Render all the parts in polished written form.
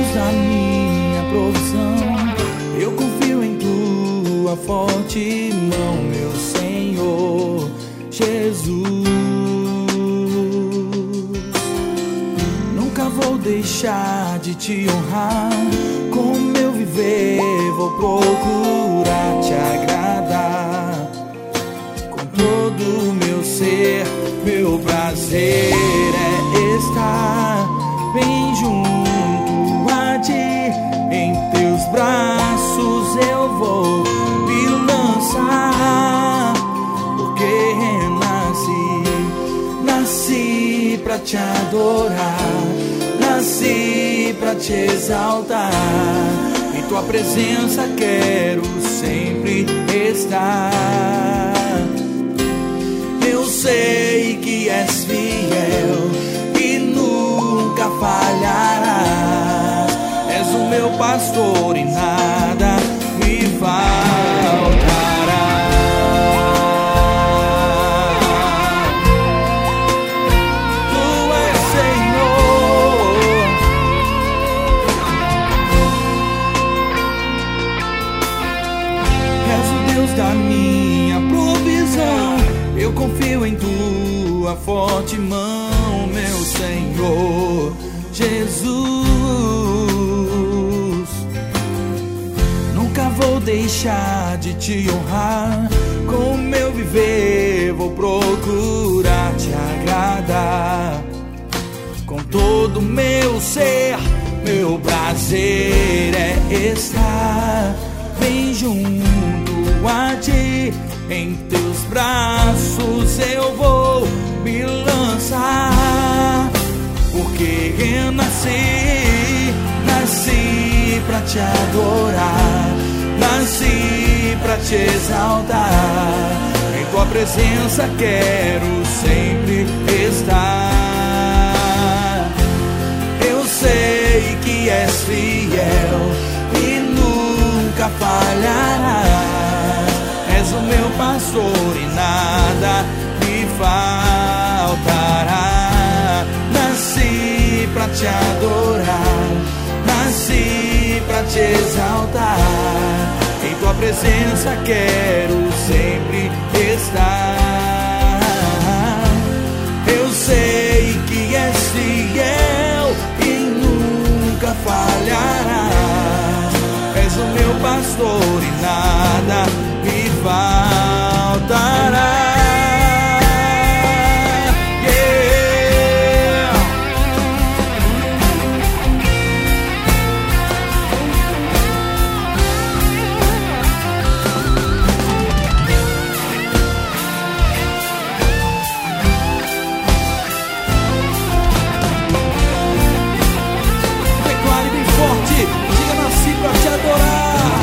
Deus da minha provisão, eu confio em tua forte mão, meu Senhor Jesus. Nunca vou deixar de te honrar, com o meu viver vou procurar te agradar. Com todo o meu ser, meu prazer é estar bem junto a ti. Em teus braços eu vou me lançar, porque nasci pra te adorar, nasci pra te exaltar. Em tua presença quero sempre estar. Eu sei que és fiel e nunca falharás. És o meu pastor e nada me faltará. Tu és Senhor. És o Deus da minha provisão, eu confio em tua forte mão, meu Senhor Jesus. Nunca vou deixar de te honrar, com o meu viver vou procurar te agradar. Com todo o meu ser, meu prazer é estar bem junto a ti. Em teus braços eu vou me lançar, porque eu nasci pra te adorar, nasci pra te exaltar. Em tua presença quero sempre estar. Eu sei que és fiel e nunca falharás. És o meu pastor e nada me faltará. Nasci pra te adorar, nasci pra te exaltar. Em tua presença quero sempre estar. Eu sei que és fiel e nunca falharás. És o meu pastor e nada me faltará. Declare bem forte, diga: nasci pra te adorar.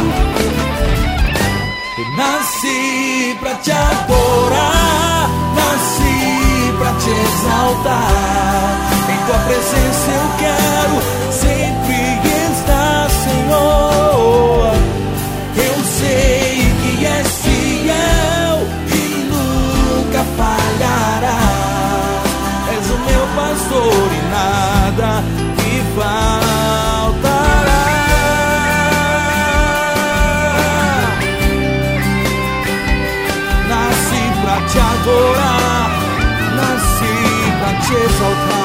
Nasci pra te adorar, nasci pra te exaltar. Em tua presença eu quero sempre estar, Senhor. Eu sei que és fiel e nunca falharás. És o meu pastor e nada me faltará. Nasci pra te adorar, nasci pra te exaltar.